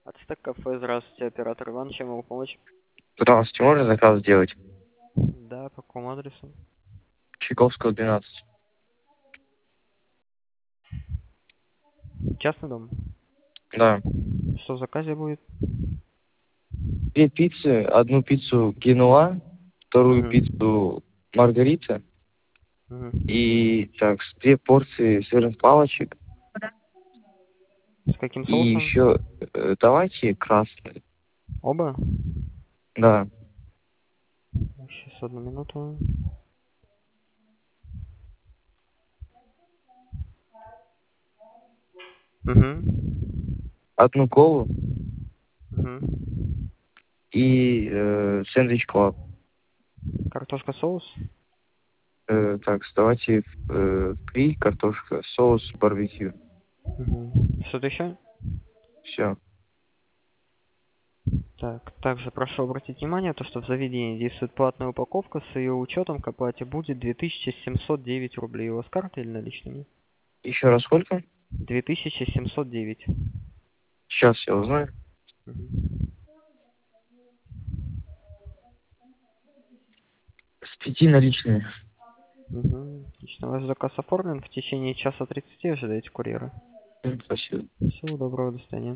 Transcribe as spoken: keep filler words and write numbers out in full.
Ацтек кафе, здравствуйте, оператор Иван, чем могу помочь? Здравствуйте, можно заказ сделать? Да, по какому адресу? Чайковского, двенадцать. Частный дом. Да. Что в заказе будет? Две пиццы, одну пиццу киноа, вторую Угу. пиццу маргарита Угу. и так, с- две порции сырных палочек. С каким И соусом? еще э, давайте красный. Оба? Да. Сейчас, одну минуту. Угу. Одну колу Угу. и э, сэндвич клаб. Картошка, соус? Э, так, давайте э, фри, картошка, соус, барбекю. Угу. Что-то еще? Все. Так, также прошу обратить внимание, то, что в заведении действует платная упаковка, с ее учетом к оплате будет две тысячи семьсот девять рублей. У вас карта или наличными? Еще раз сколько? две тысячи семьсот девять. Сейчас я узнаю. Мгм. С пяти наличными. Угу. Отлично. Ваш заказ оформлен. В течение часа тридцати ожидайте курьера. М, Спасибо. Всего доброго, до свидания.